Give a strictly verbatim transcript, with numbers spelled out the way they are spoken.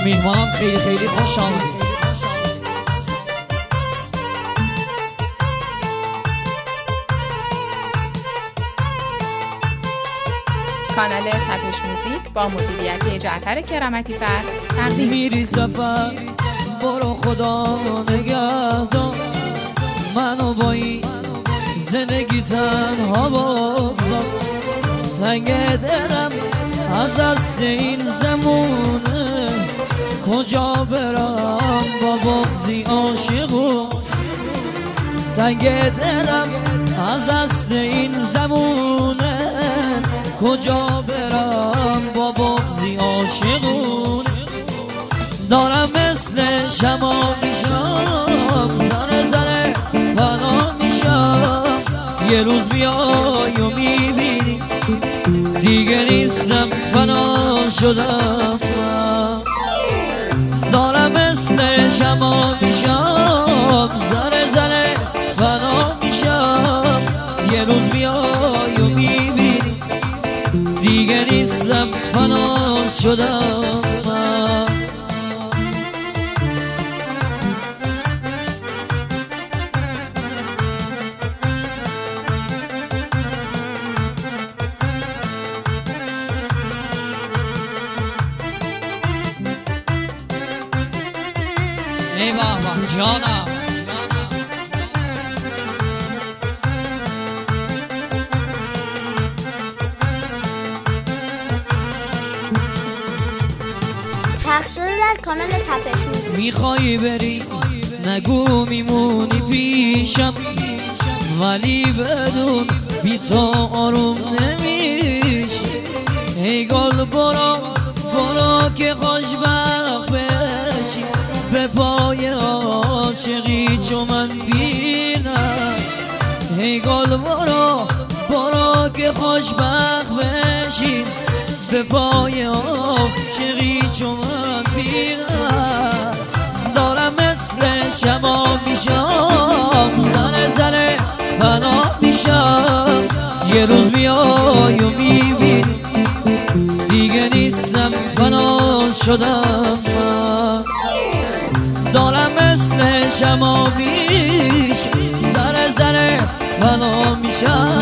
میهمانان خیلی خیلی خوش آمدید. کانال تپش موزیک با مدیریت جعفر کرامتی فر تقدیم. میری سفر برو خدا نگهدار، منو با این زندگی تنها بگذار. تنگ دلم از دست این زمونه، کجا برم با بغضی عاشقو. تنگ دلم از دست این زمونه، کجا برم با بغضی عاشقون. دارم مثل شما میشم، زره زره فنا میشم. یه روز بیای و میبینی دیگه نیستم، فنا شدم. دارم مثل شما میشم، زره زره فنا میشم. یه روز بیای و میبینی دیگه نیستم، فنا شدم. ای بابا جانم، پخش شده در کانال تپش موزیک. میخوای بری نگو میمونی پیشم، ولی بدون بی تو آروم نمیش. ای گل برو برو که خوشبخت بشی، به پای عاشقی چو من بینم. ای گل برو برو که خوشبخت بشی، به پای عاشقی چو من بینم. دارم مثل شما میشم، زره زره فنا میشم. یه روز بیای و میبینی دیگه نیستم، فنا شدم. دارم مثل شما میشم، زره زره فنا میشم.